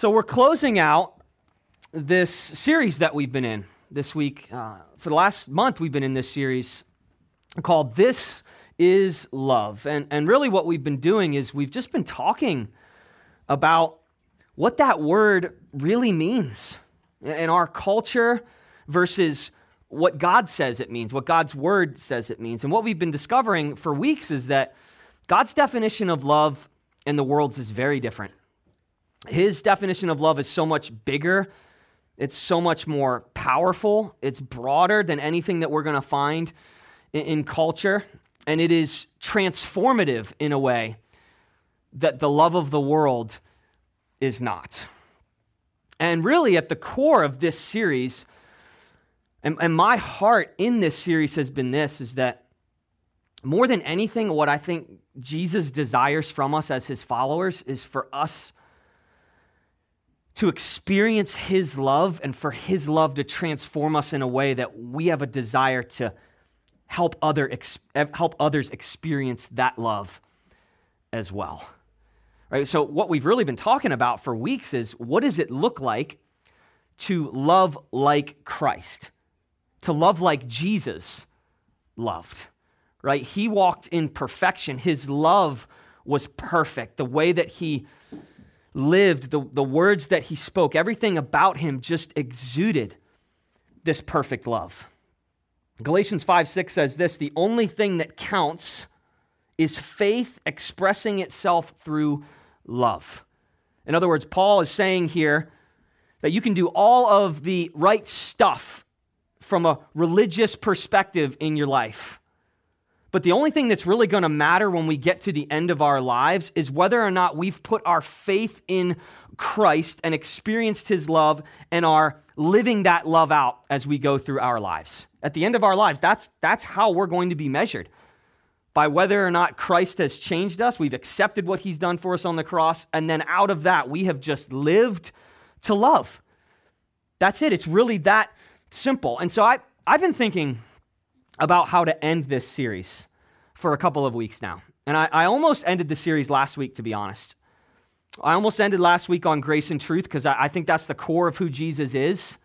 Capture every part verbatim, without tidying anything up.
So we're closing out this series that we've been in this week. Uh, for the last month, we've been in this series called This is Love. And, and really what we've been doing is we've just been talking about what that word really means in our culture versus what God says it means, what God's word says it means. And what we've been discovering for weeks is that God's definition of love and the world's is very different. His definition of love is so much bigger. It's so much more powerful. It's broader than anything that we're going to find in, in culture. And it is transformative in a way that the love of the world is not. And really at the core of this series, and, and my heart in this series has been this, is that more than anything, what I think Jesus desires from us as his followers is for us to experience his love and for his love to transform us in a way that we have a desire to help other help others experience that love as well. Right? So what we've really been talking about for weeks is, what does it look like to love like Christ? To love like Jesus loved. Right? He walked in perfection. His love was perfect. The way that he lived, the, the words that he spoke, everything about him just exuded this perfect love. Galatians five six says this: the only thing that counts is faith expressing itself through love. In other words, Paul is saying here that you can do all of the right stuff from a religious perspective in your life. But the only thing that's really going to matter when we get to the end of our lives is whether or not we've put our faith in Christ and experienced his love and are living that love out as we go through our lives. At the end of our lives, that's, that's how we're going to be measured. By whether or not Christ has changed us, we've accepted what he's done for us on the cross, and then out of that, we have just lived to love. That's it. It's really that simple. And so I, I've been thinking about how to end this series for a couple of weeks now. And I, I almost ended the series last week, to be honest. I almost ended last week on grace and truth because I, I think that's the core of who Jesus is.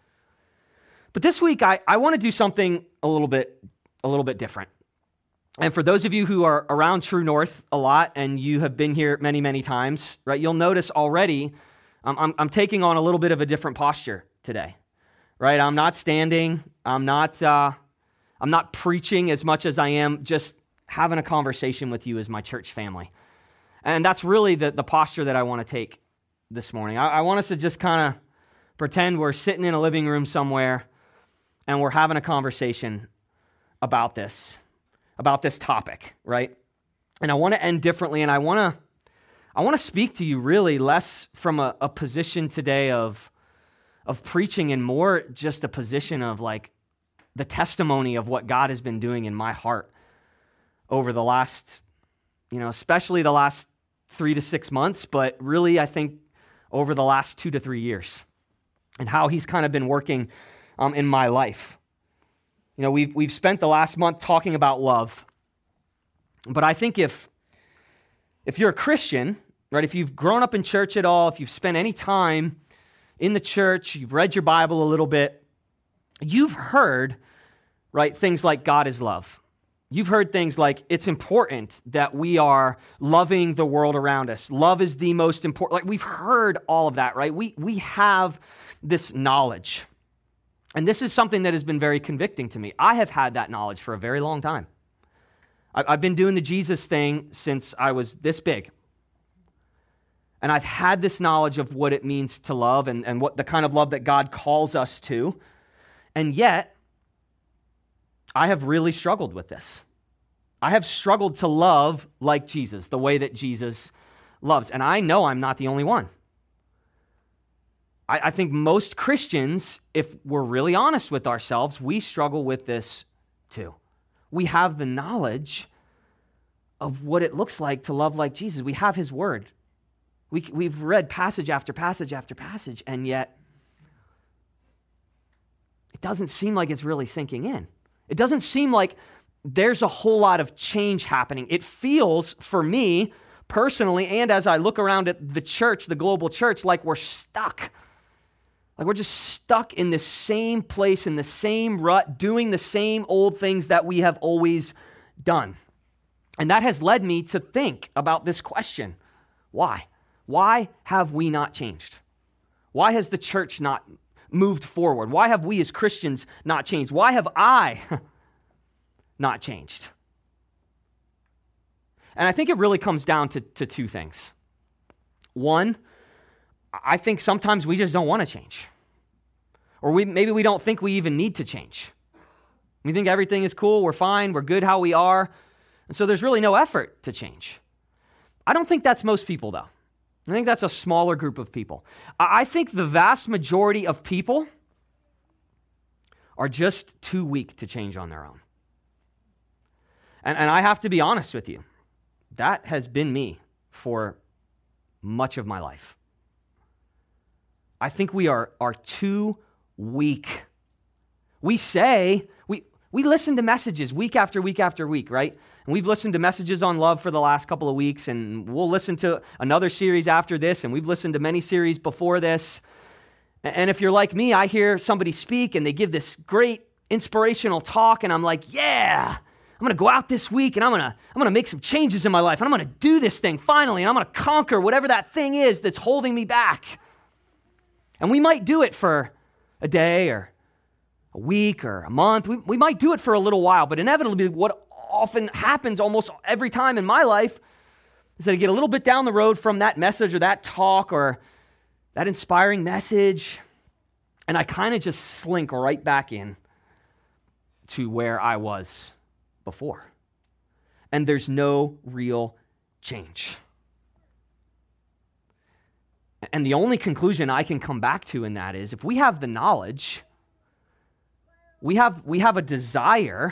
But this week, I, I want to do something a little bit, a little bit different. And for those of you who are around True North a lot and you have been here many, many times, right, you'll notice already um, I'm, I'm taking on a little bit of a different posture today, right? I'm not standing. I'm not... Uh, I'm not preaching as much as I am just having a conversation with you as my church family. And that's really the, the posture that I want to take this morning. I, I want us to just kind of pretend we're sitting in a living room somewhere and we're having a conversation about this, about this topic, right? And I want to end differently, and I want to I want to speak to you really less from a, a position today of, of preaching and more just a position of like, the testimony of what God has been doing in my heart over the last, you know, especially the last three to six months, but really I think over the last two to three years, and how he's kind of been working um, in my life. You know, we've, we've spent the last month talking about love, but I think if, if you're a Christian, right, if you've grown up in church at all, if you've spent any time in the church, you've read your Bible a little bit, you've heard, right, things like God is love. You've heard things like it's important that we are loving the world around us. Love is the most important. Like we've heard all of that, right? We we have this knowledge. And this is something that has been very convicting to me. I have had that knowledge for a very long time. I, I've been doing the Jesus thing since I was this big. And I've had this knowledge of what it means to love and, and what the kind of love that God calls us to. And yet, I have really struggled with this. I have struggled to love like Jesus, the way that Jesus loves. And I know I'm not the only one. I, I think most Christians, if we're really honest with ourselves, we struggle with this too. We have the knowledge of what it looks like to love like Jesus. We have his word. We, we've read passage after passage after passage, and yet it doesn't seem like it's really sinking in. It doesn't seem like there's a whole lot of change happening. It feels, for me personally and as I look around at the church, the global church, like we're stuck. Like we're just stuck in the same place, in the same rut, doing the same old things that we have always done. And that has led me to think about this question. Why? Why have we not changed? Why has the church not moved forward? Why have we as Christians not changed? Why have I not changed? And I think it really comes down to, to two things. One, I think sometimes we just don't want to change. Or we maybe we don't think we even need to change. We think everything is cool, we're fine, we're good how we are. And so there's really no effort to change. I don't think that's most people, though. I think that's a smaller group of people. I think the vast majority of people are just too weak to change on their own. And, and I have to be honest with you. That has been me for much of my life. I think we are, are too weak. We say, we, we listen to messages week after week after week, right? And we've listened to messages on love for the last couple of weeks, and we'll listen to another series after this, and we've listened to many series before this. And if you're like me, I hear somebody speak, and they give this great inspirational talk, and I'm like, yeah, I'm going to go out this week, and I'm going to I'm going to make some changes in my life, and I'm going to do this thing finally, and I'm going to conquer whatever that thing is that's holding me back. And we might do it for a day or a week or a month. We, we might do it for a little while, but inevitably what often happens almost every time in my life is that I get a little bit down the road from that message or that talk or that inspiring message, and I kind of just slink right back in to where I was before. And there's no real change. And the only conclusion I can come back to in that is if we have the knowledge, we have, we have a desire,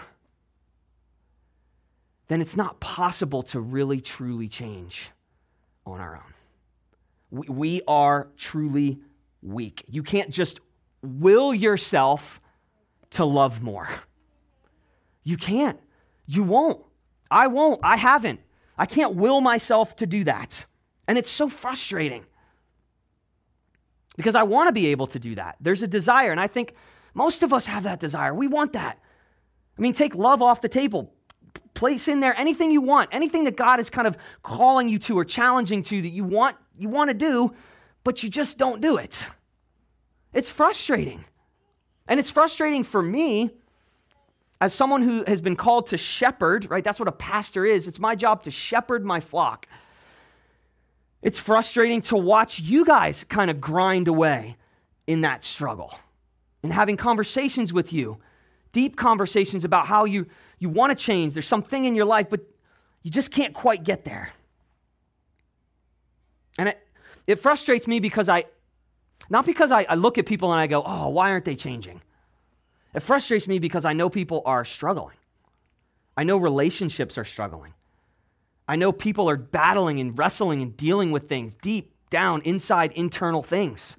then it's not possible to really, truly change on our own. We, we are truly weak. You can't just will yourself to love more. You can't. You won't. I won't. I haven't. I can't will myself to do that. And it's so frustrating because I want to be able to do that. There's a desire, and I think most of us have that desire. We want that. I mean, take love off the table. Place in there anything you want, anything that God is kind of calling you to or challenging to that you want you want to do, but you just don't do it. It's frustrating. And it's frustrating for me as someone who has been called to shepherd, right? That's what a pastor is. It's my job to shepherd my flock. It's frustrating to watch you guys kind of grind away in that struggle and having conversations with you, deep conversations about how you You want to change. There's something in your life, but you just can't quite get there. And it, it frustrates me because I, not because I, I look at people and I go, oh, why aren't they changing? It frustrates me because I know people are struggling. I know relationships are struggling. I know people are battling and wrestling and dealing with things deep down, inside, internal things.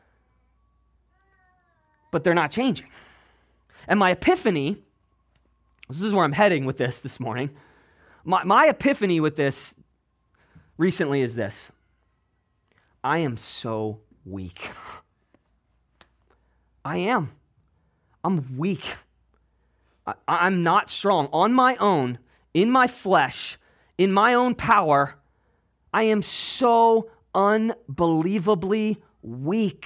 But they're not changing. And my epiphany, this is where I'm heading with this this morning. My, my epiphany with this recently is this. I am so weak. I am. I'm weak. I, I'm not strong. On my own, in my flesh, in my own power, I am so unbelievably weak.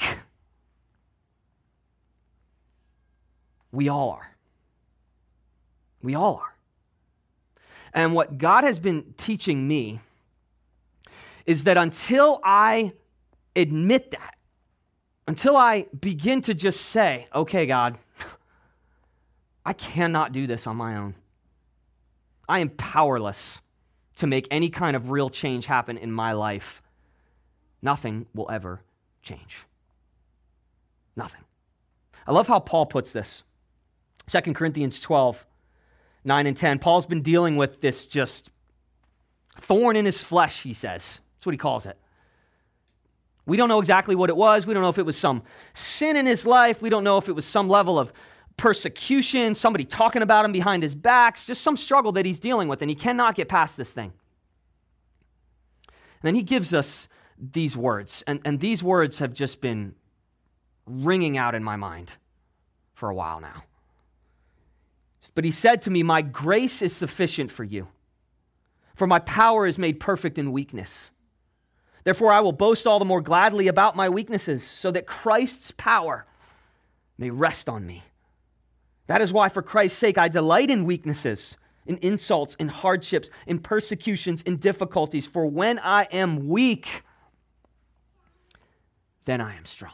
We all are. We all are. And what God has been teaching me is that until I admit that, until I begin to just say, okay, God, I cannot do this on my own. I am powerless to make any kind of real change happen in my life. Nothing will ever change. Nothing. I love how Paul puts this. Second Corinthians twelve, nine and ten. Paul's been dealing with this just thorn in his flesh, he says. That's what he calls it. We don't know exactly what it was. We don't know if it was some sin in his life. We don't know if it was some level of persecution, somebody talking about him behind his back, just some struggle that he's dealing with, and he cannot get past this thing. And then he gives us these words, and, and these words have just been ringing out in my mind for a while now. But he said to me, "My grace is sufficient for you, for my power is made perfect in weakness. Therefore, I will boast all the more gladly about my weaknesses, so that Christ's power may rest on me. That is why, for Christ's sake, I delight in weaknesses, in insults, in hardships, in persecutions, in difficulties. For when I am weak, then I am strong."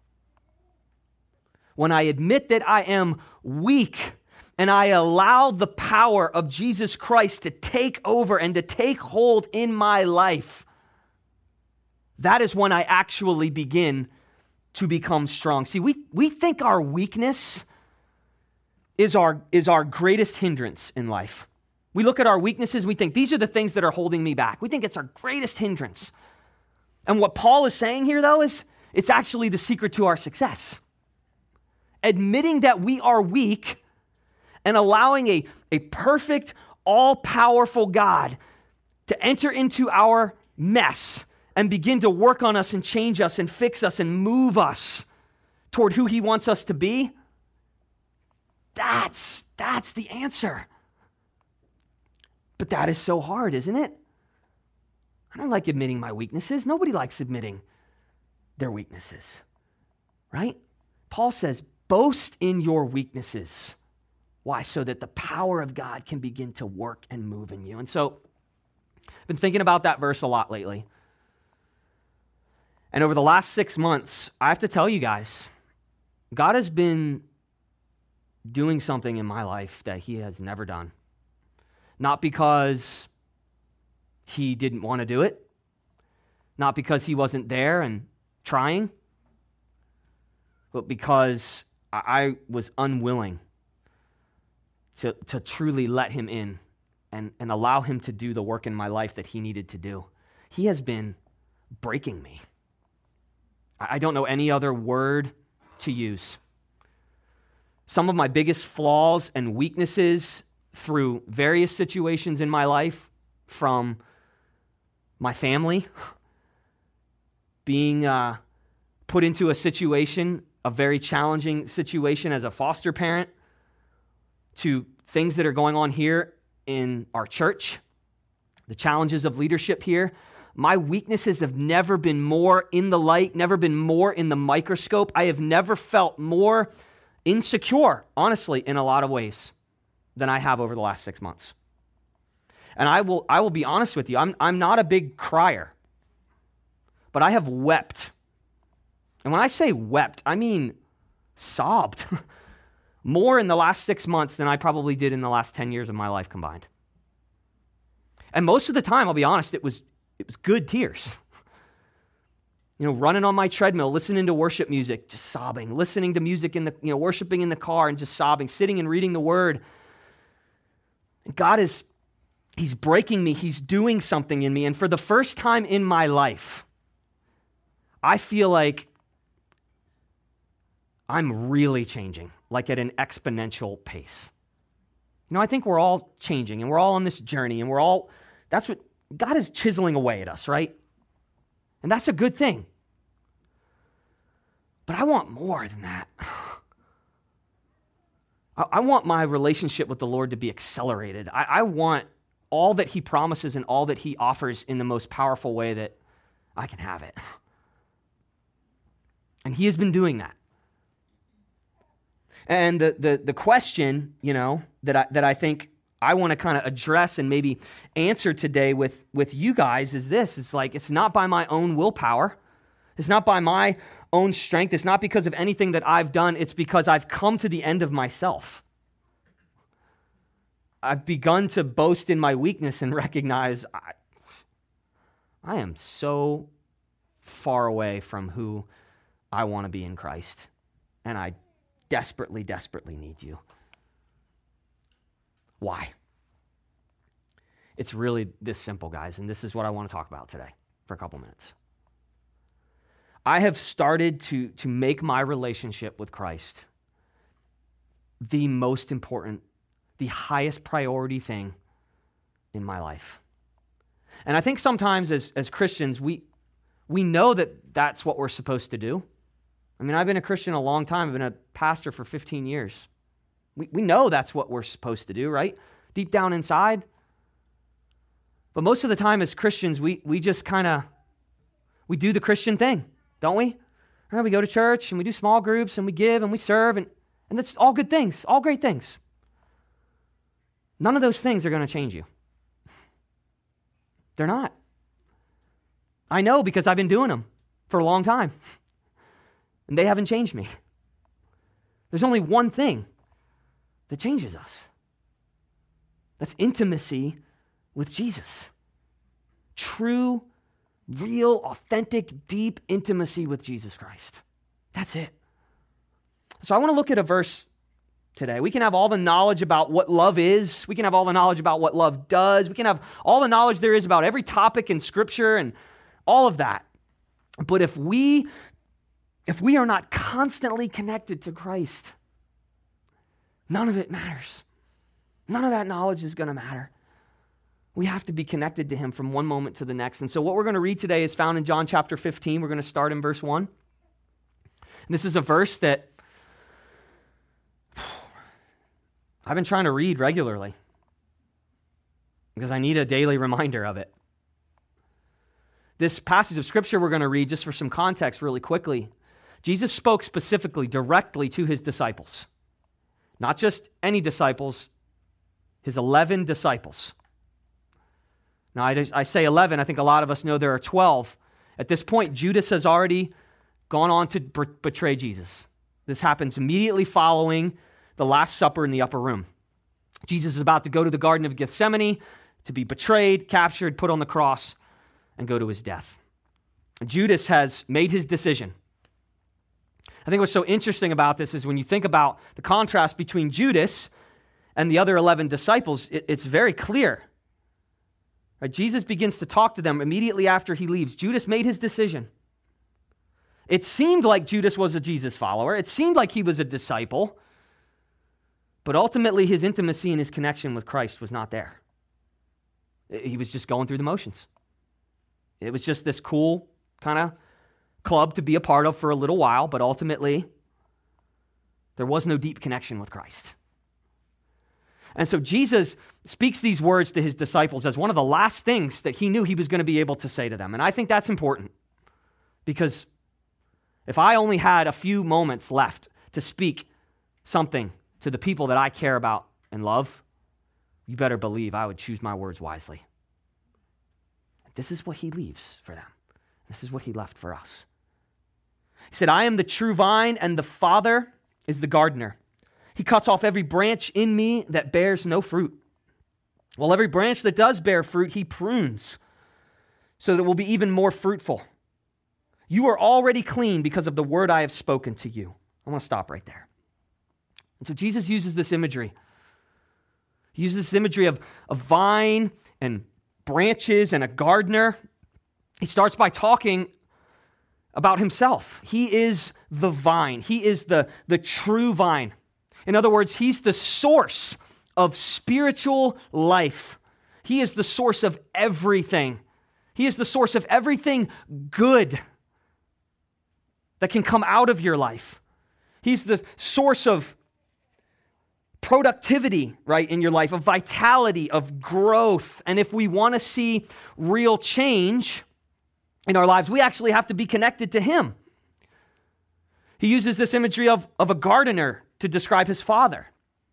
When I admit that I am weak and I allow the power of Jesus Christ to take over and to take hold in my life, that is when I actually begin to become strong. See, we, we think our weakness is our, is our greatest hindrance in life. We look at our weaknesses, we think these are the things that are holding me back. We think it's our greatest hindrance. And what Paul is saying here, though, is it's actually the secret to our success. Admitting that we are weak and allowing a, a perfect, all-powerful God to enter into our mess and begin to work on us and change us and fix us and move us toward who he wants us to be, that's, that's the answer. But that is so hard, isn't it? I don't like admitting my weaknesses. Nobody likes admitting their weaknesses, right? Paul says, boast in your weaknesses. Why? So that the power of God can begin to work and move in you. And so I've been thinking about that verse a lot lately. And over the last six months, I have to tell you guys, God has been doing something in my life that he has never done. Not because he didn't want to do it, not because he wasn't there and trying, but because I was unwilling to, to truly let him in and, and allow him to do the work in my life that he needed to do. He has been breaking me. I don't know any other word to use. Some of my biggest flaws and weaknesses through various situations in my life, from my family being uh, put into a situation, a very challenging situation as a foster parent, to things that are going on here in our church, the challenges of leadership here. My weaknesses have never been more in the light, never been more in the microscope. I have never felt more insecure, honestly, in a lot of ways than I have over the last six months. And I will I will be honest with you, I'm, I'm not a big crier, but I have wept. And when I say wept, I mean sobbed more in the last six months than I probably did in the last ten years of my life combined. And most of the time, I'll be honest, it was it was good tears. You know, running on my treadmill, listening to worship music, just sobbing, listening to music in the, you know, worshiping in the car and just sobbing, sitting and reading the word. And God is, he's breaking me. He's doing something in me. And for the first time in my life, I feel like I'm really changing, like at an exponential pace. You know, I think we're all changing and we're all on this journey and we're all, that's what, God is chiseling away at us, right? And that's a good thing. But I want more than that. I, I want my relationship with the Lord to be accelerated. I, I want all that he promises and all that he offers in the most powerful way that I can have it. And he has been doing that. And the the, the question, you know, that I, that I think I want to kind of address and maybe answer today with, with you guys is this. It's like, it's not by my own willpower. It's not by my own strength. It's not because of anything that I've done. It's because I've come to the end of myself. I've begun to boast in my weakness and recognize I, I am so far away from who I want to be in Christ. And I desperately, desperately need you. Why? It's really this simple, guys, and this is what I want to talk about today for a couple minutes. I have started to, to make my relationship with Christ the most important, the highest priority thing in my life. And I think sometimes as, as Christians, we, we know that that's what we're supposed to do. I mean, I've been a Christian a long time. I've been a pastor for fifteen years. We, we know that's what we're supposed to do, right? Deep down inside. But most of the time as Christians, we, we just kind of, we do the Christian thing, don't we? Right, we go to church and we do small groups and we give and we serve, and, and that's all good things, all great things. None of those things are going to change you. They're not. I know because I've been doing them for a long time, and they haven't changed me. There's only one thing that changes us. That's intimacy with Jesus. True, real, authentic, deep intimacy with Jesus Christ. That's it. So I want to look at a verse today. We can have all the knowledge about what love is. We can have all the knowledge about what love does. We can have all the knowledge there is about every topic in Scripture and all of that. But if we, if we are not constantly connected to Christ, none of it matters. None of that knowledge is going to matter. We have to be connected to him from one moment to the next. And so what we're going to read today is found in John chapter fifteen. We're going to start in verse one. And this is a verse that I've been trying to read regularly because I need a daily reminder of it. This passage of Scripture we're going to read, just for some context really quickly, Jesus spoke specifically, directly to his disciples. Not just any disciples, his eleven disciples. Now, I, I say eleven, I think a lot of us know there are twelve. At this point, Judas has already gone on to b- betray Jesus. This happens immediately following the Last Supper in the upper room. Jesus is about to go to the Garden of Gethsemane to be betrayed, captured, put on the cross, and go to his death. Judas has made his decision. I think what's so interesting about this is when you think about the contrast between Judas and the other eleven disciples, it, it's very clear. Right? Jesus begins to talk to them immediately after he leaves. Judas made his decision. It seemed like Judas was a Jesus follower. It seemed like he was a disciple. But ultimately, his intimacy and his connection with Christ was not there. He was just going through the motions. It was just this cool kind of club to be a part of for a little while, but ultimately, there was no deep connection with Christ. And so Jesus speaks these words to his disciples as one of the last things that he knew he was going to be able to say to them. And I think that's important because if I only had a few moments left to speak something to the people that I care about and love, you better believe I would choose my words wisely. This is what he leaves for them. This is what he left for us. He said, I am the true vine, and the Father is the gardener. He cuts off every branch in me that bears no fruit. While every branch that does bear fruit, he prunes, so that it will be even more fruitful. You are already clean because of the word I have spoken to you. I want to stop right there. And so Jesus uses this imagery. He uses this imagery of a vine and branches and a gardener. He starts by talking about himself. He is the vine. He is the, the true vine. In other words, he's the source of spiritual life. He is the source of everything. He is the source of everything good that can come out of your life. He's the source of productivity, right, in your life, of vitality, of growth. And if we want to see real change in our lives, we actually have to be connected to him. He uses this imagery of, of a gardener to describe his Father.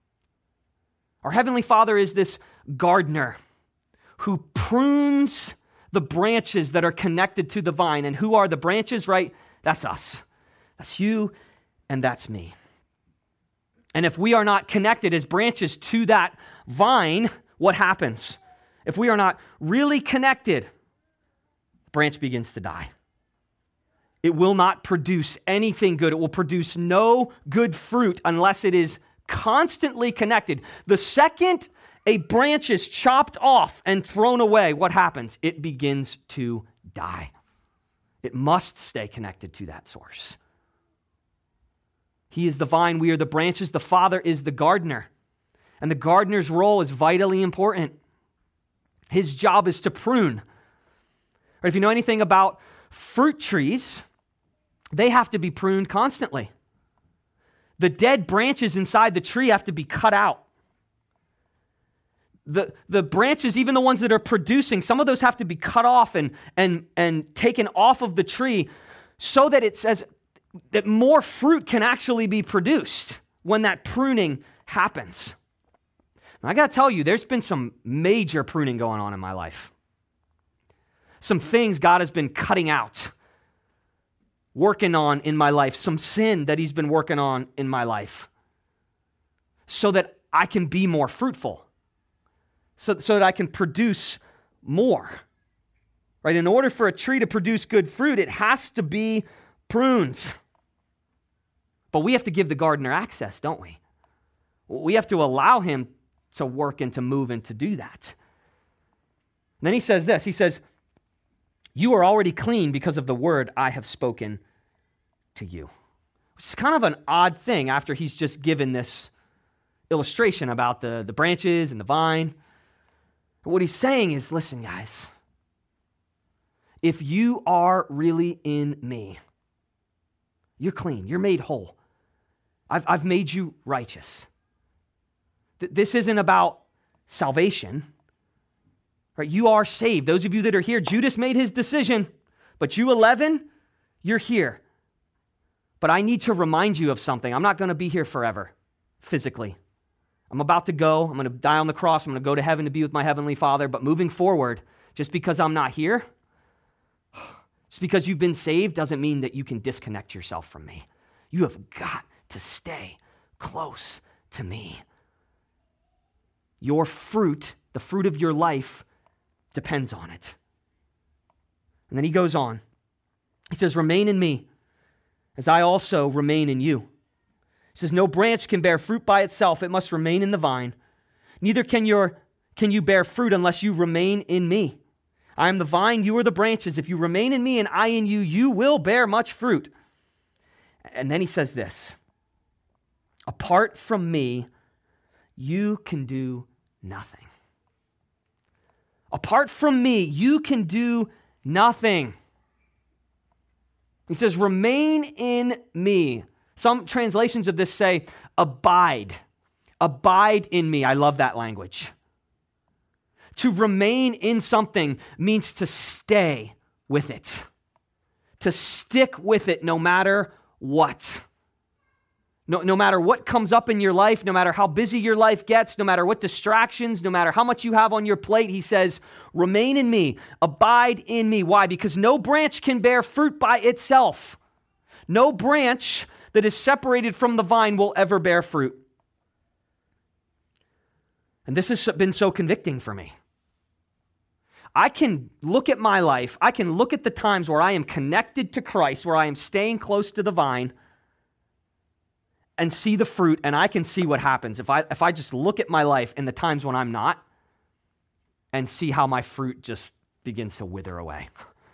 Our Heavenly Father is this gardener who prunes the branches that are connected to the vine. And who are the branches, right? That's us. That's you and that's me. And if we are not connected as branches to that vine, what happens? If we are not really connected, the branch begins to die. It will not produce anything good. It will produce no good fruit unless it is constantly connected. The second a branch is chopped off and thrown away, what happens? It begins to die. It must stay connected to that source. He is the vine, we are the branches. The Father is the gardener. And the gardener's role is vitally important. His job is to prune, Or if you know anything about fruit trees, they have to be pruned constantly. The dead branches inside the tree have to be cut out. The, the branches, even the ones that are producing, some of those have to be cut off and, and, and taken off of the tree so that it says that more fruit can actually be produced when that pruning happens. And I got to tell you, there's been some major pruning going on in my life. Some things God has been cutting out, working on in my life, some sin that he's been working on in my life so that I can be more fruitful, so, so that I can produce more. Right? In order for a tree to produce good fruit, it has to be pruned. But we have to give the gardener access, don't we? We have to allow him to work and to move and to do that. And then he says this, he says, you are already clean because of the word I have spoken to you. Which is kind of an odd thing after he's just given this illustration about the, the branches and the vine. What he's saying is, listen, guys, if you are really in me, you're clean, you're made whole. I've, I've made you righteous. Th- this isn't about salvation. Right? You are saved. Those of you that are here, Judas made his decision, but you eleven, you're here. But I need to remind you of something. I'm not going to be here forever, physically. I'm about to go. I'm going to die on the cross. I'm going to go to heaven to be with my heavenly Father. But moving forward, just because I'm not here, just because you've been saved doesn't mean that you can disconnect yourself from me. You have got to stay close to me. Your fruit, the fruit of your life, depends on it. And then he goes on. He says, remain in me, as I also remain in you. He says, no branch can bear fruit by itself. It must remain in the vine. Neither can, your, can you bear fruit unless you remain in me. I am the vine, you are the branches. If you remain in me and I in you, you will bear much fruit. And then he says this, apart from me, you can do nothing. Apart from me, you can do nothing. He says, remain in me. Some translations of this say, abide. Abide in me. I love that language. To remain in something means to stay with it. To stick with it no matter what. No, no matter what comes up in your life, no matter how busy your life gets, no matter what distractions, no matter how much you have on your plate, he says, remain in me, abide in me. Why? Because no branch can bear fruit by itself. No branch that is separated from the vine will ever bear fruit. And this has been so convicting for me. I can look at my life, I can look at the times where I am connected to Christ, where I am staying close to the vine, and see the fruit, and I can see what happens if I if I just look at my life in the times when I'm not and see how my fruit just begins to wither away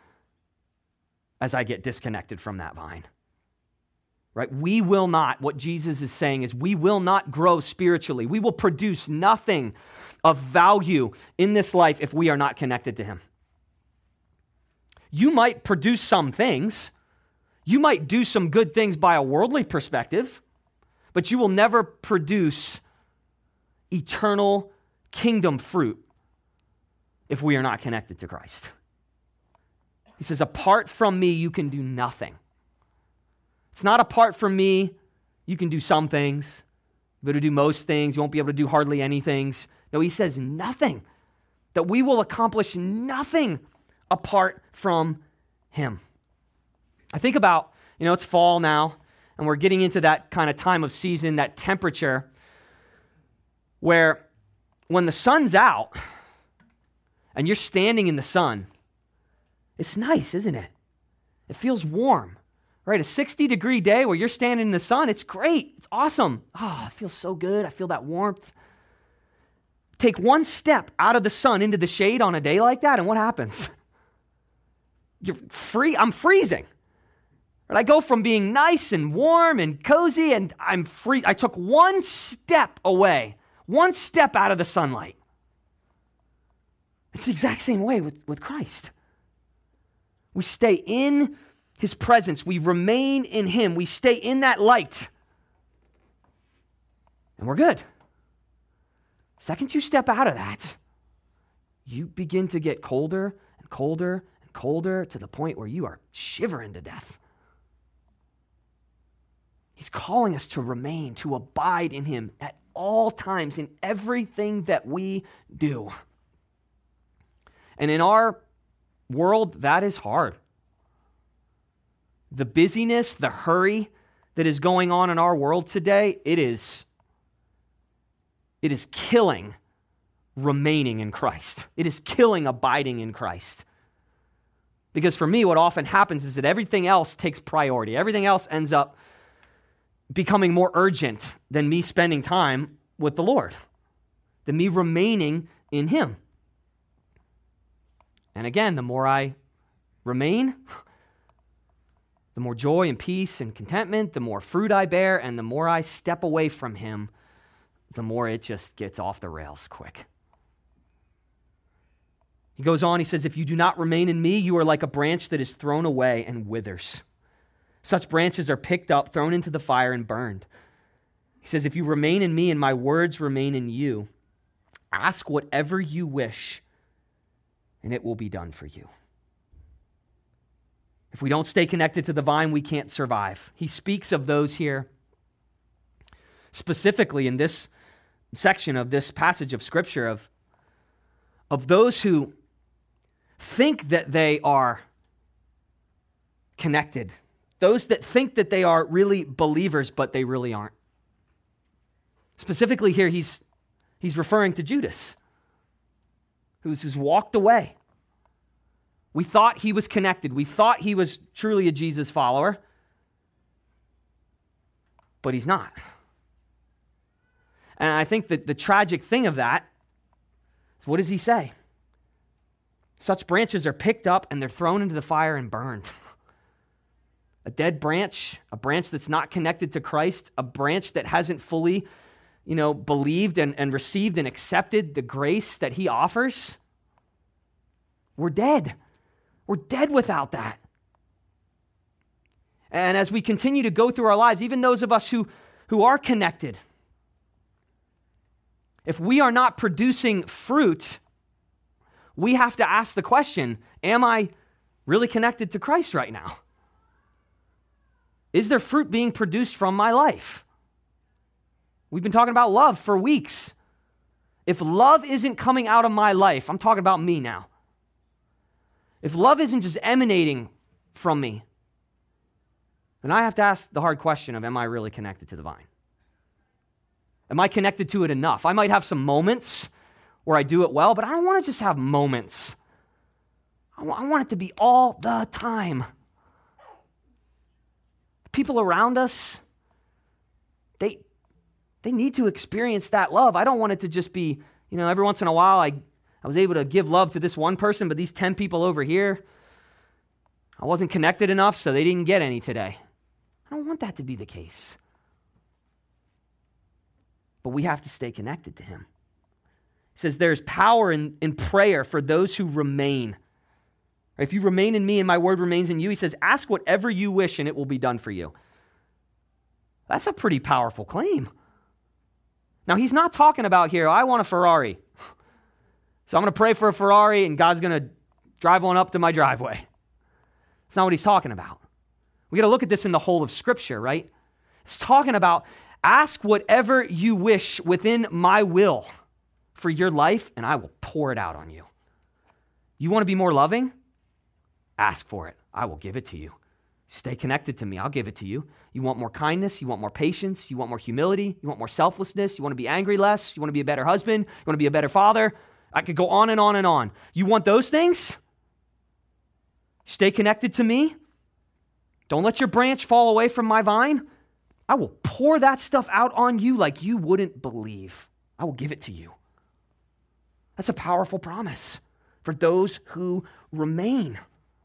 as I get disconnected from that vine. Right? We will not, what Jesus is saying is we will not grow spiritually. We will produce nothing of value in this life if we are not connected to him. You might produce some things. You might do some good things by a worldly perspective, but you will never produce eternal kingdom fruit if we are not connected to Christ. He says, apart from me, you can do nothing. It's not apart from me, you can do some things. You'll be able to do most things. You won't be able to do hardly any things. No, he says nothing. That we will accomplish nothing apart from him. I think about, you know, it's fall now, and we're getting into that kind of time of season, that temperature, where when the sun's out and you're standing in the sun, it's nice, isn't it? It feels warm, right? A sixty degree day where you're standing in the sun, it's great. It's awesome. Oh, it feels so good. I feel that warmth. Take one step out of the sun into the shade on a day like that, and what happens? You're free. I'm freezing. I go from being nice and warm and cozy, and I'm free. I took one step away, one step out of the sunlight. It's the exact same way with, with Christ. We stay in his presence. We remain in him. We stay in that light. And we're good. Second you step out of that, you begin to get colder and colder and colder to the point where you are shivering to death. He's calling us to remain, to abide in him at all times in everything that we do. And in our world, that is hard. The busyness, the hurry that is going on in our world today, it is, it is killing remaining in Christ. It is killing abiding in Christ. Because for me, what often happens is that everything else takes priority. Everything else ends up becoming more urgent than me spending time with the Lord, than me remaining in him. And again, the more I remain, the more joy and peace and contentment, the more fruit I bear, and the more I step away from him, the more it just gets off the rails quick. He goes on, he says, if you do not remain in me, you are like a branch that is thrown away and withers. Such branches are picked up, thrown into the fire, and burned. He says, if you remain in me and my words remain in you, ask whatever you wish, and it will be done for you. If we don't stay connected to the vine, we can't survive. He speaks of those here, specifically in this section of this passage of Scripture, of, of those who think that they are connected. Those that think that they are really believers, but they really aren't. Specifically here, he's, he's referring to Judas, who's, who's walked away. We thought he was connected. We thought he was truly a Jesus follower, but he's not. And I think that the tragic thing of that is, what does he say? Such branches are picked up and they're thrown into the fire and burned. A dead branch, a branch that's not connected to Christ, a branch that hasn't fully, you know, believed and, and received and accepted the grace that he offers. We're dead. We're dead without that. And as we continue to go through our lives, even those of us who, who are connected, if we are not producing fruit, we have to ask the question, am I really connected to Christ right now? Is there fruit being produced from my life? We've been talking about love for weeks. If love isn't coming out of my life, I'm talking about me now. If love isn't just emanating from me, then I have to ask the hard question of, am I really connected to the vine? Am I connected to it enough? I might have some moments where I do it well, but I don't want to just have moments. I want it to be all the time. People around us, they, they need to experience that love. I don't want it to just be, you know, every once in a while I, I was able to give love to this one person, but these ten people over here, I wasn't connected enough, so they didn't get any today. I don't want that to be the case. But we have to stay connected to him. He says there's power in, in prayer for those who remain. If you remain in me and my word remains in you, he says, ask whatever you wish and it will be done for you. That's a pretty powerful claim. Now, he's not talking about here, I want a Ferrari. So I'm going to pray for a Ferrari and God's going to drive one up to my driveway. That's not what he's talking about. We got to look at this in the whole of Scripture, right? It's talking about ask whatever you wish within my will for your life and I will pour it out on you. You want to be more loving? Ask for it. I will give it to you. Stay connected to me. I'll give it to you. You want more kindness? You want more patience? You want more humility? You want more selflessness? You want to be angry less? You want to be a better husband? You want to be a better father? I could go on and on and on. You want those things? Stay connected to me. Don't let your branch fall away from my vine. I will pour that stuff out on you like you wouldn't believe. I will give it to you. That's a powerful promise for those who remain.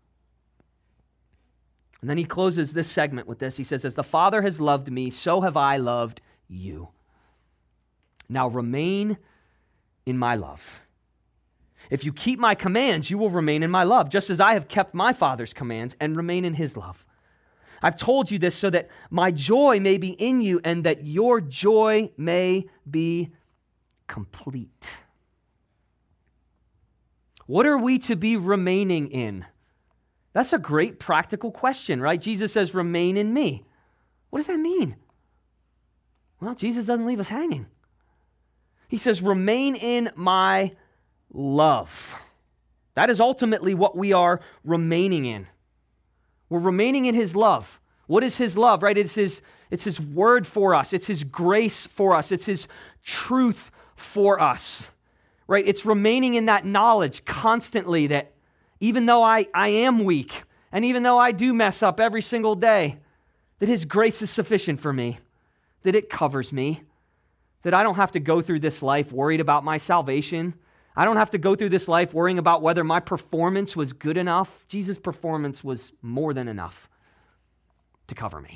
And then he closes this segment with this. He says, as the Father has loved me, so have I loved you. Now remain in my love. If you keep my commands, you will remain in my love, just as I have kept my Father's commands and remain in his love. I've told you this so that my joy may be in you and that your joy may be complete. What are we to be remaining in? That's a great practical question, right? Jesus says, remain in me. What does that mean? Well, Jesus doesn't leave us hanging. He says, remain in my love. That is ultimately what we are remaining in. We're remaining in his love. What is his love, right? It's his, it's his word for us. It's his grace for us. It's his truth for us, right? It's remaining in that knowledge constantly that even though I, I am weak, and even though I do mess up every single day, that his grace is sufficient for me, that it covers me, that I don't have to go through this life worried about my salvation. I don't have to go through this life worrying about whether my performance was good enough. Jesus' performance was more than enough to cover me.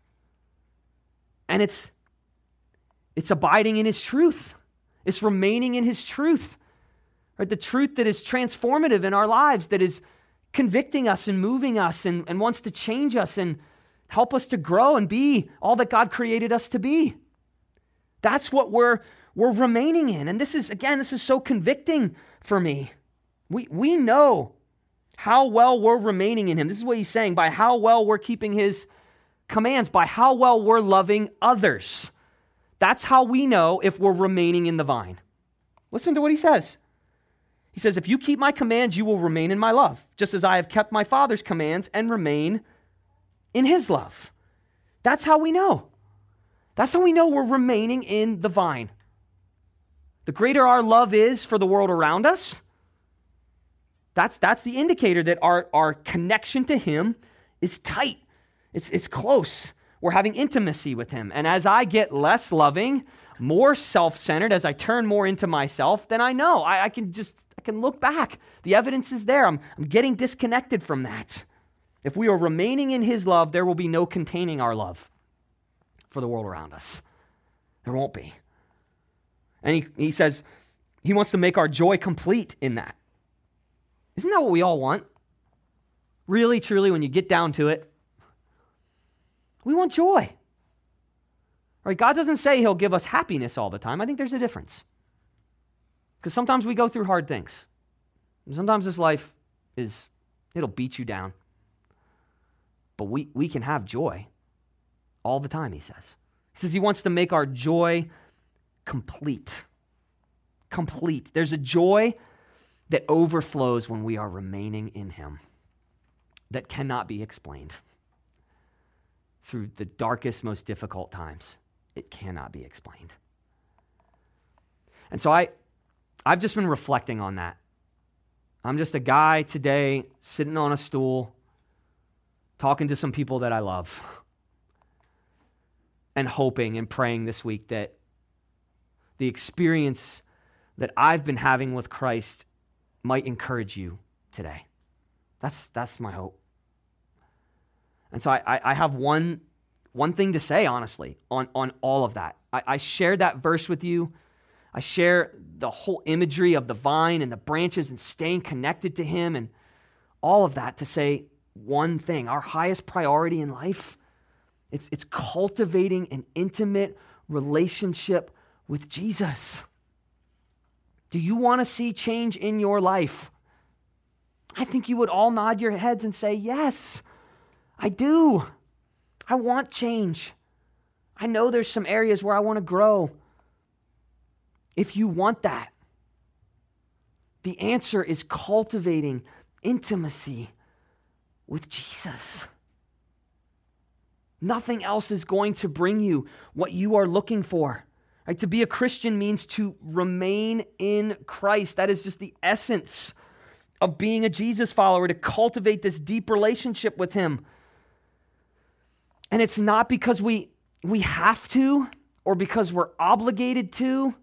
And it's, it's abiding in his truth. It's remaining in his truth. Right? The truth that is transformative in our lives, that is convicting us and moving us and, and wants to change us and help us to grow and be all that God created us to be. That's what we're We're remaining in. And this is, again, this is so convicting for me. We, we know how well we're remaining in him. This is what he's saying, by how well we're keeping his commands, by how well we're loving others. That's how we know if we're remaining in the vine. Listen to what he says. He says, if you keep my commands, you will remain in my love, just as I have kept my Father's commands and remain in his love. That's how we know. That's how we know we're remaining in the vine. The greater our love is for the world around us, that's, that's the indicator that our, our connection to him is tight. It's, it's close. We're having intimacy with him. And as I get less loving, more self-centered, as I turn more into myself, then I know. I, I can just, I can look back. The evidence is there. I'm, I'm getting disconnected from that. If we are remaining in his love, there will be no containing our love for the world around us. There won't be. And he, he says he wants to make our joy complete in that. Isn't that what we all want? Really, truly, when you get down to it, we want joy. Right? God doesn't say he'll give us happiness all the time. I think there's a difference. Because sometimes we go through hard things. And sometimes this life is, it'll beat you down. But we, we can have joy all the time, he says. He says he wants to make our joy complete. Complete. There's a joy that overflows when we are remaining in him that cannot be explained. Through the darkest, most difficult times, it cannot be explained. And so I, I've just been reflecting on that. I'm just a guy today sitting on a stool talking to some people that I love and hoping and praying this week that the experience that I've been having with Christ might encourage you today. That's, that's my hope. And so I, I, I have one, one thing to say, honestly, on, on all of that. I, I shared that verse with you. I share the whole imagery of the vine and the branches and staying connected to him and all of that to say one thing. Our highest priority in life, it's, it's cultivating an intimate relationship with Jesus. Do you want to see change in your life? I think you would all nod your heads and say, yes, I do. I want change. I know there's some areas where I want to grow. If you want that, the answer is cultivating intimacy with Jesus. Nothing else is going to bring you what you are looking for. Right? To be a Christian means to remain in Christ. That is just the essence of being a Jesus follower, to cultivate this deep relationship with him. And it's not because we, we have to or because we're obligated to,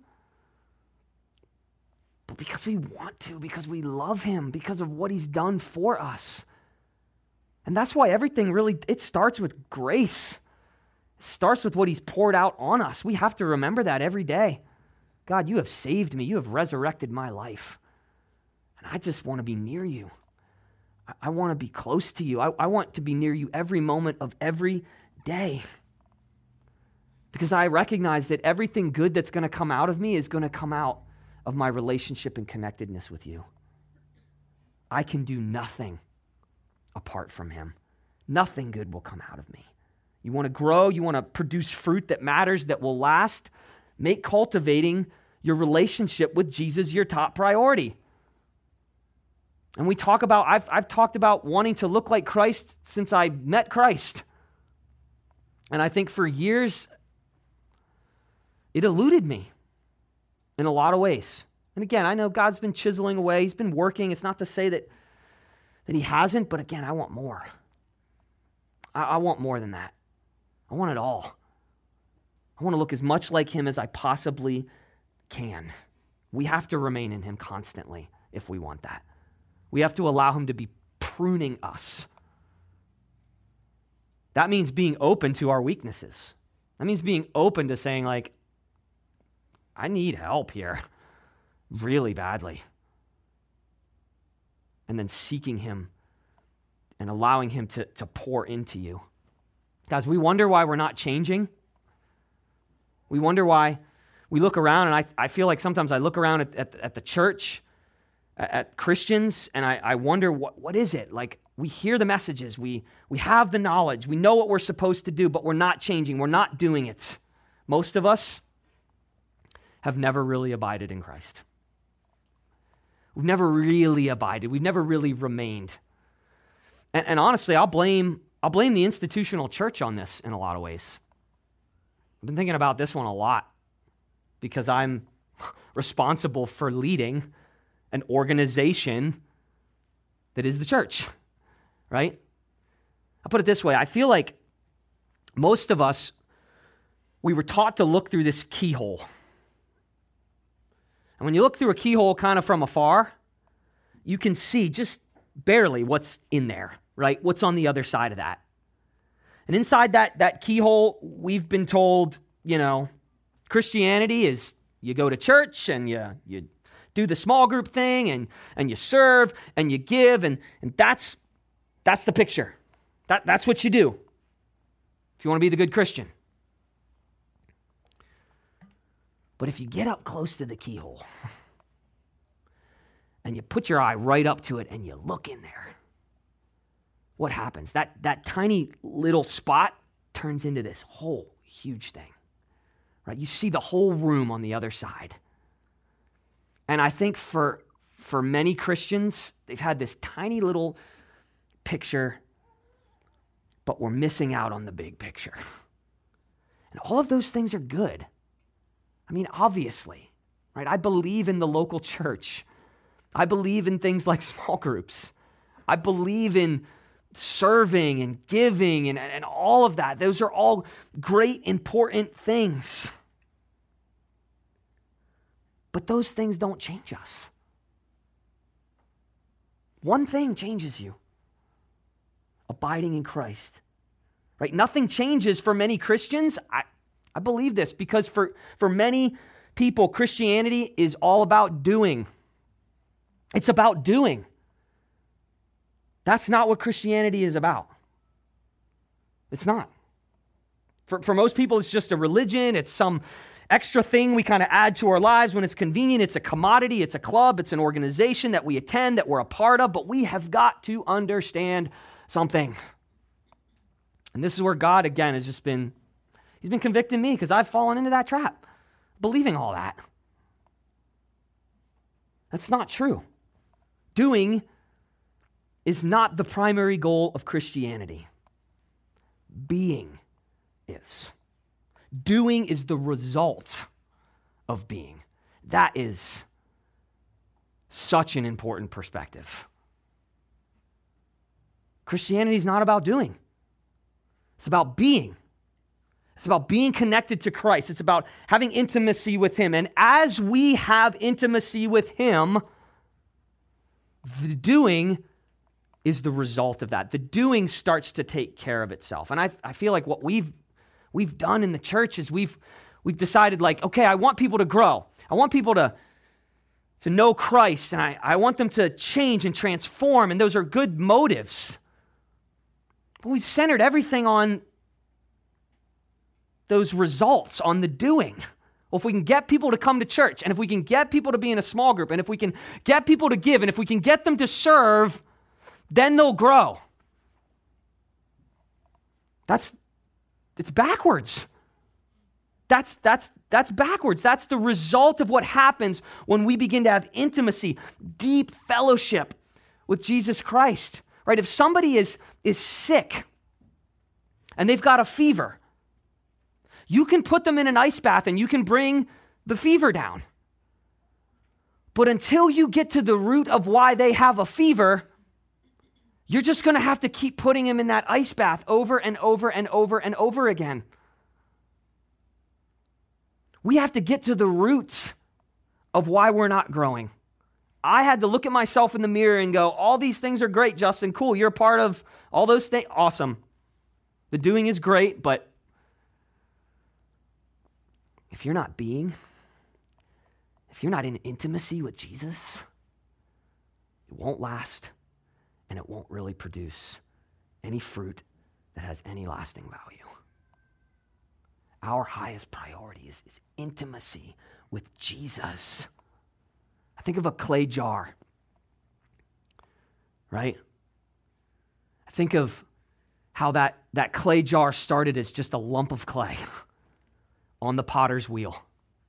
but because we want to, because we love him, because of what he's done for us. And that's why everything really, it starts with grace. It starts with what he's poured out on us. We have to remember that every day. God, you have saved me. You have resurrected my life. I just want to be near you. I, I want to be close to you. I, I want to be near you every moment of every day. Because I recognize that everything good that's going to come out of me is going to come out of my relationship and connectedness with you. I can do nothing apart from him. Nothing good will come out of me. You want to grow, you want to produce fruit that matters, that will last, make cultivating your relationship with Jesus your top priority. And we talk about, I've, I've talked about wanting to look like Christ since I met Christ. And I think for years, it eluded me in a lot of ways. And again, I know God's been chiseling away. He's been working. It's not to say that, that he hasn't, but again, I want more. I, I want more than that. I want it all. I want to look as much like him as I possibly can. We have to remain in him constantly if we want that. We have to allow him to be pruning us. That means being open to our weaknesses. That means being open to saying, like, I need help here really badly. And then seeking him and allowing him to, to pour into you. Guys, we wonder why we're not changing. We wonder why we look around, and I, I feel like sometimes I look around at, at, at the church, at, at Christians, and I, I wonder, what, what is it? Like, we hear the messages, we, we have the knowledge, we know what we're supposed to do, but we're not changing, we're not doing it. Most of us have never really abided in Christ. We've never really abided. We've never really remained. And, and honestly, I'll blame I'll blame the institutional church on this in a lot of ways. I've been thinking about this one a lot because I'm responsible for leading an organization that is the church, right? I'll put it this way. I feel like most of us, we were taught to look through this keyhole. And when you look through a keyhole kind of from afar, you can see just barely what's in there, right? What's on the other side of that. And inside that, that keyhole, we've been told, you know, Christianity is you go to church and you you do the small group thing and, and you serve and you give, and, and that's that's the picture. That, that's what you do if you want to be the good Christian. But if you get up close to the keyhole and you put your eye right up to it and you look in there, what happens? That, that tiny little spot turns into this whole huge thing, right? You see the whole room on the other side. And I think for, for many Christians, they've had this tiny little picture, but we're missing out on the big picture. And all of those things are good. I mean, obviously, right? I believe in the local church. I believe in things like small groups. I believe in serving and giving and, and all of that. Those are all great, important things. But those things don't change us. One thing changes you. Abiding in Christ. Right? Nothing changes for many Christians. I, I believe this because for, for many people, Christianity is all about doing. It's about doing. That's not what Christianity is about. It's not. For, for most people, it's just a religion. It's some extra thing we kind of add to our lives when it's convenient. It's a commodity. It's a club. It's an organization that we attend, that we're a part of. But we have got to understand something. And this is where God, again, has just been, he's been convicting me because I've fallen into that trap, believing all that. That's not true. Doing is not the primary goal of Christianity. Being is. Doing is the result of being. That is such an important perspective. Christianity is not about doing. It's about being. It's about being connected to Christ. It's about having intimacy with him. And as we have intimacy with him, the doing is the result of that. The doing starts to take care of itself. And I, I feel like what we've we've done in the church is we've we've decided, like, okay, I want people to grow. I want people to to know Christ, and I, I want them to change and transform, and those are good motives. But we've centered everything on those results, on the doing. Well, if we can get people to come to church, and if we can get people to be in a small group, and if we can get people to give, and if we can get them to serve, then they'll grow. That's, it's backwards. That's, that's, that's backwards. That's the result of what happens when we begin to have intimacy, deep fellowship with Jesus Christ, right? If somebody is, is sick and they've got a fever, you can put them in an ice bath and you can bring the fever down. But until you get to the root of why they have a fever, you're just going to have to keep putting them in that ice bath over and over and over and over again. We have to get to the roots of why we're not growing. I had to look at myself in the mirror and go, all these things are great, Justin. Cool. You're a part of all those things. Awesome. The doing is great, but if you're not being, if you're not in intimacy with Jesus, it won't last and it won't really produce any fruit that has any lasting value. Our highest priority is, is intimacy with Jesus. I think of a clay jar, right? I think of how that, that clay jar started as just a lump of clay on the potter's wheel.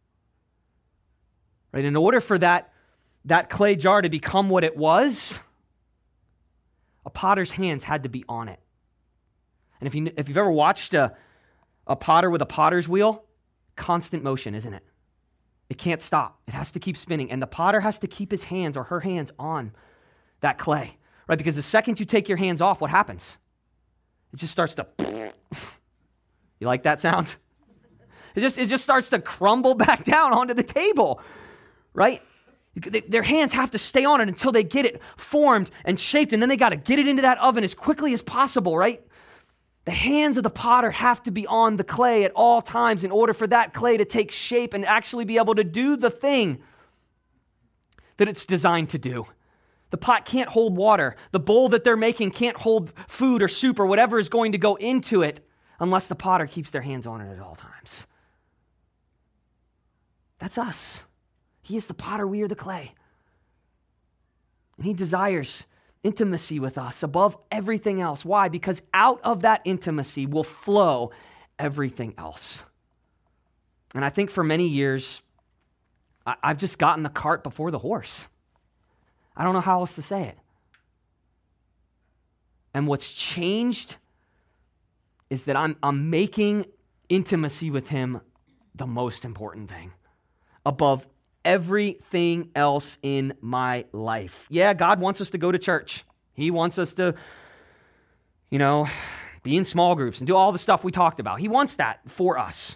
Right? In order for that, that clay jar to become what it was, a potter's hands had to be on it. And if, you, if you've ever watched a, a potter with a potter's wheel, constant motion, isn't it? It can't stop. It has to keep spinning. And the potter has to keep his hands or her hands on that clay, right? Because the second you take your hands off, what happens? It just starts to, you like that sound? It just, it just starts to crumble back down onto the table, right? Their hands have to stay on it until they get it formed and shaped, and then they got to get it into that oven as quickly as possible, right? The hands of the potter have to be on the clay at all times in order for that clay to take shape and actually be able to do the thing that it's designed to do. The pot can't hold water. The bowl that they're making can't hold food or soup or whatever is going to go into it unless the potter keeps their hands on it at all times. That's us. He is the potter, we are the clay. And he desires intimacy with us above everything else. Why? Because out of that intimacy will flow everything else. And I think for many years, I've just gotten the cart before the horse. I don't know how else to say it. And what's changed is that I'm, I'm making intimacy with him the most important thing above everything else in my life. Yeah, God wants us to go to church. He wants us to, you know, be in small groups and do all the stuff we talked about. He wants that for us.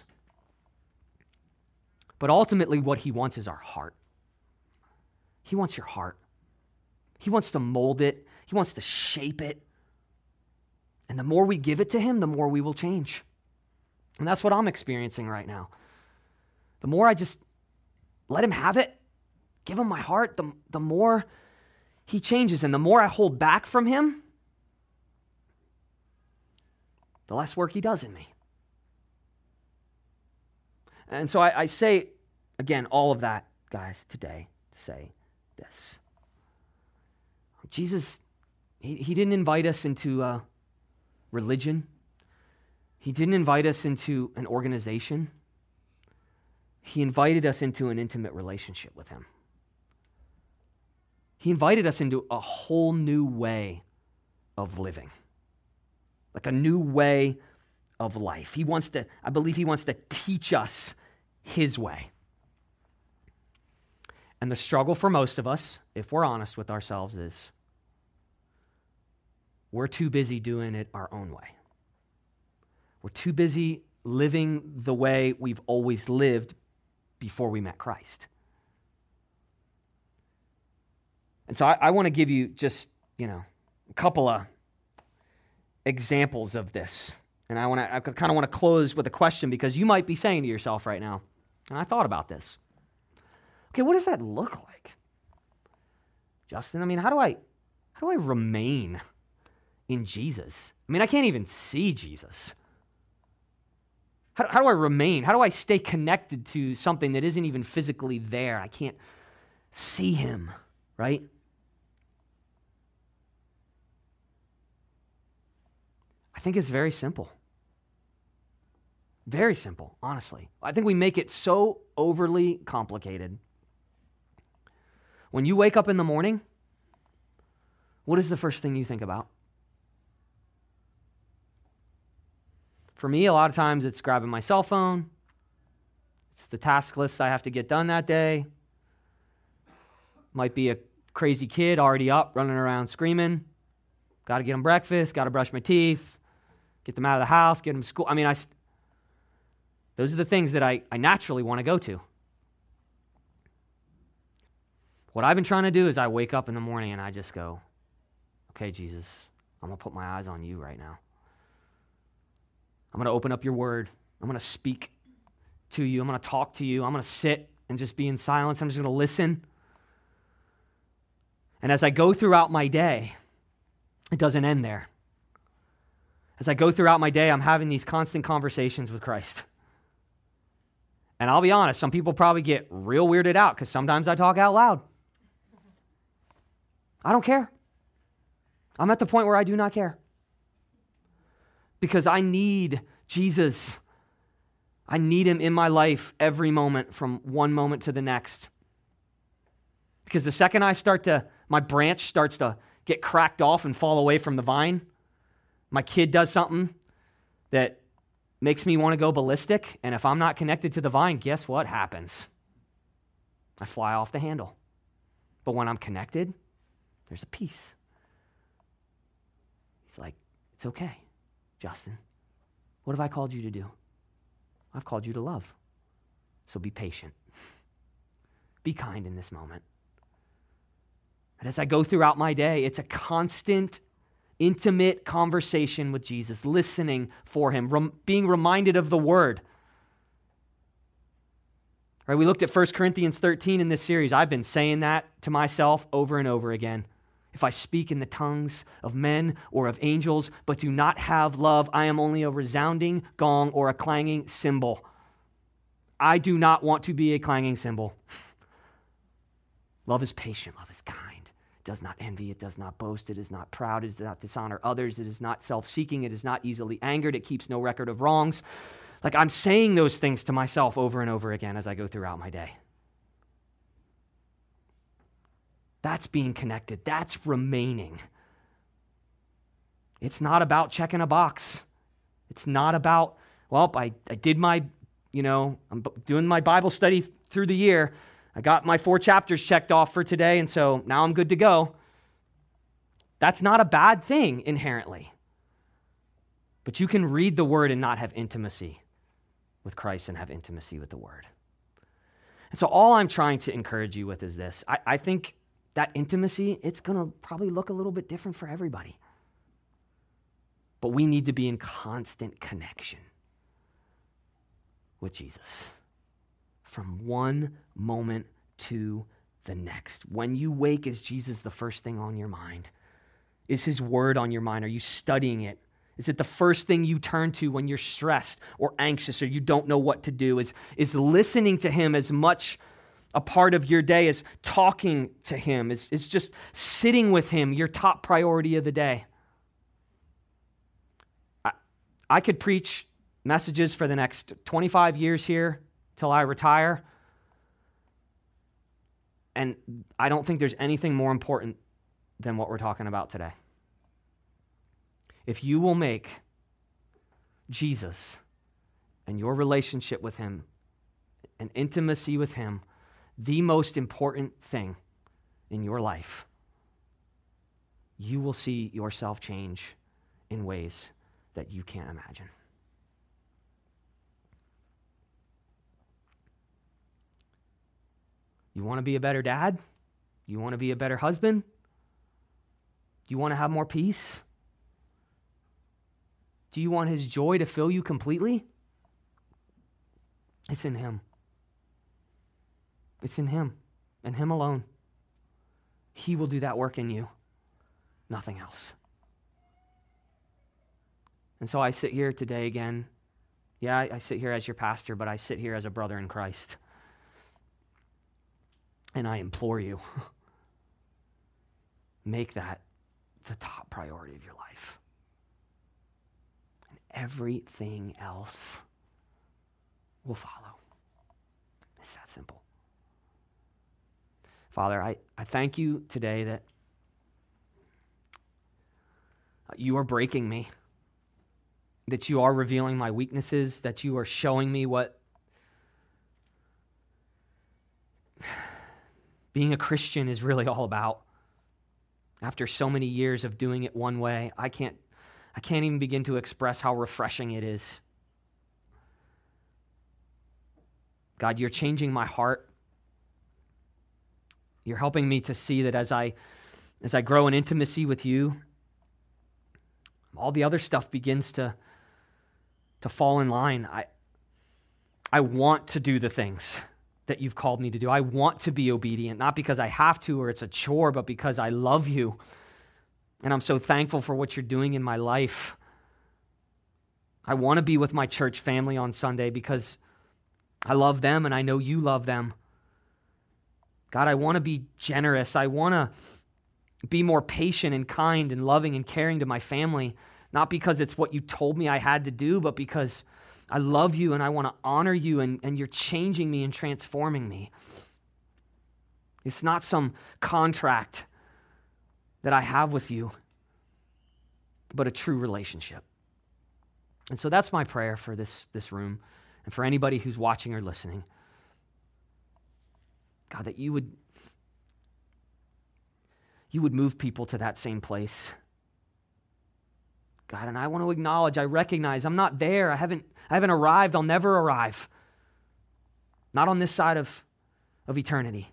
But ultimately, what he wants is our heart. He wants your heart. He wants to mold it. He wants to shape it. And the more we give it to him, the more we will change. And that's what I'm experiencing right now. The more I just let him have it, give him my heart, the, the more he changes. And the more I hold back from him, the less work he does in me. And so I, I say, again, all of that, guys, today to say this. Jesus, he, he didn't invite us into uh, religion. He didn't invite us into an organization. He invited us into an intimate relationship with him. He invited us into a whole new way of living, like a new way of life. He wants to, I believe he wants to teach us his way. And the struggle for most of us, if we're honest with ourselves, is we're too busy doing it our own way. We're too busy living the way we've always lived before we met Christ. And so I, I want to give you just, you know, a couple of examples of this. And I want to, I kind of want to close with a question, because you might be saying to yourself right now, and I thought about this, okay, what does that look like? Justin, I mean, how do I how do I remain in Jesus? I mean, I can't even see Jesus. How, how do I remain? How do I stay connected to something that isn't even physically there? I can't see him, right? I think it's very simple. Very simple, honestly. I think we make it so overly complicated. When you wake up in the morning, what is the first thing you think about? For me, a lot of times it's grabbing my cell phone. It's the task list I have to get done that day. Might be a crazy kid already up, running around screaming. Got to get them breakfast, got to brush my teeth, get them out of the house, get them to school. I mean, I, those are the things that I, I naturally want to go to. What I've been trying to do is I wake up in the morning and I just go, okay, Jesus, I'm going to put my eyes on you right now. I'm going to open up your word. I'm going to speak to you. I'm going to talk to you. I'm going to sit and just be in silence. I'm just going to listen. And as I go throughout my day, it doesn't end there. As I go throughout my day, I'm having these constant conversations with Christ. And I'll be honest, some people probably get real weirded out because sometimes I talk out loud. I don't care. I'm at the point where I do not care. Because I need Jesus. I need him in my life every moment, from one moment to the next. Because the second I start to, my branch starts to get cracked off and fall away from the vine, my kid does something that makes me want to go ballistic, and if I'm not connected to the vine, guess what happens? I fly off the handle. But when I'm connected, there's a peace. He's like, it's okay, Justin. What have I called you to do? I've called you to love. So be patient. Be kind in this moment. And as I go throughout my day, it's a constant, intimate conversation with Jesus, listening for him, rem- being reminded of the word. Right, we looked at First Corinthians thirteen in this series. I've been saying that to myself over and over again. If I speak in the tongues of men or of angels, but do not have love, I am only a resounding gong or a clanging cymbal. I do not want to be a clanging cymbal. Love is patient. Love is kind. It does not envy. It does not boast. It is not proud. It does not dishonor others. It is not self-seeking. It is not easily angered. It keeps no record of wrongs. Like, I'm saying those things to myself over and over again as I go throughout my day. That's being connected. That's remaining. It's not about checking a box. It's not about, well, I, I did my, you know, I'm doing my Bible study through the year. I got my four chapters checked off for today, and so now I'm good to go. That's not a bad thing inherently. But you can read the word and not have intimacy with Christ and have intimacy with the word. And so all I'm trying to encourage you with is this. I, I think that intimacy, it's going to probably look a little bit different for everybody. But we need to be in constant connection with Jesus from one moment to the next. When you wake, is Jesus the first thing on your mind? Is his word on your mind? Are you studying it? Is it the first thing you turn to when you're stressed or anxious or you don't know what to do? Is, is listening to him as much a part of your day as talking to him? Is, is just sitting with him your top priority of the day? I, I could preach messages for the next twenty-five years here till I retire, and I don't think there's anything more important than what we're talking about today. If you will make Jesus and your relationship with him and intimacy with him the most important thing in your life, you will see yourself change in ways that you can't imagine. You want to be a better dad? You want to be a better husband? Do you want to have more peace? Do you want his joy to fill you completely? It's in him. It's in him and him alone. He will do that work in you, nothing else. And so I sit here today again. Yeah, I, I sit here as your pastor, but I sit here as a brother in Christ. And I implore you, make that the top priority of your life. And everything else will follow. It's that simple. Father, I, I thank you today that you are breaking me, that you are revealing my weaknesses, that you are showing me what being a Christian is really all about. After so many years of doing it one way, I can't, I can't even begin to express how refreshing it is. God, you're changing my heart. You're helping me to see that as I, as I grow in intimacy with you, all the other stuff begins to, to fall in line. I, I want to do the things that you've called me to do. I want to be obedient, not because I have to or it's a chore, but because I love you. And I'm so thankful for what you're doing in my life. I want to be with my church family on Sunday because I love them and I know you love them. God, I want to be generous. I want to be more patient and kind and loving and caring to my family, not because it's what you told me I had to do, but because I love you and I want to honor you, and, and you're changing me and transforming me. It's not some contract that I have with you, but a true relationship. And so that's my prayer for this, this room and for anybody who's watching or listening. God, that you would, you would move people to that same place. God, and I want to acknowledge, I recognize I'm not there. I haven't, I haven't arrived. I'll never arrive. Not on this side of, of eternity.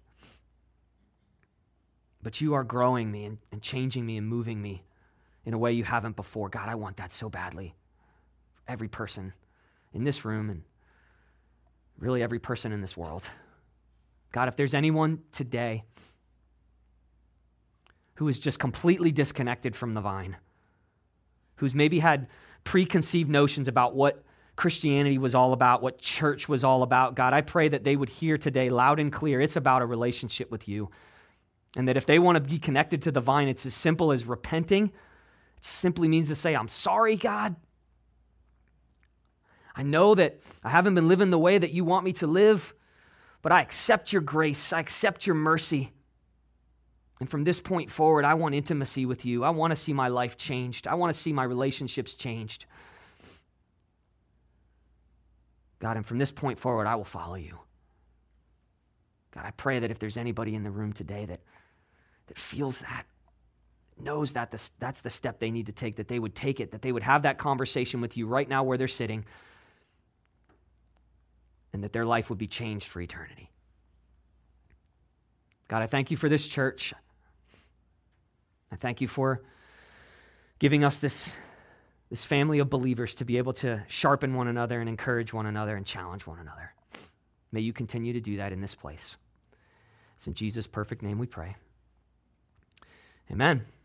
But you are growing me and, and changing me and moving me in a way you haven't before. God, I want that so badly. Every person in this room and really every person in this world. God, if there's anyone today who is just completely disconnected from the vine, who's maybe had preconceived notions about what Christianity was all about, what church was all about, God, I pray that they would hear today loud and clear, it's about a relationship with you. And that if they want to be connected to the vine, it's as simple as repenting. It just simply means to say, I'm sorry, God. I know that I haven't been living the way that you want me to live, but I accept your grace. I accept your mercy. And from this point forward, I want intimacy with you. I want to see my life changed. I want to see my relationships changed. God, and from this point forward, I will follow you. God, I pray that if there's anybody in the room today that, that feels that, knows that this, that's the step they need to take, that they would take it, that they would have that conversation with you right now where they're sitting, and that their life would be changed for eternity. God, I thank you for this church. I thank you for giving us this, this family of believers to be able to sharpen one another and encourage one another and challenge one another. May you continue to do that in this place. It's in Jesus' perfect name we pray. Amen.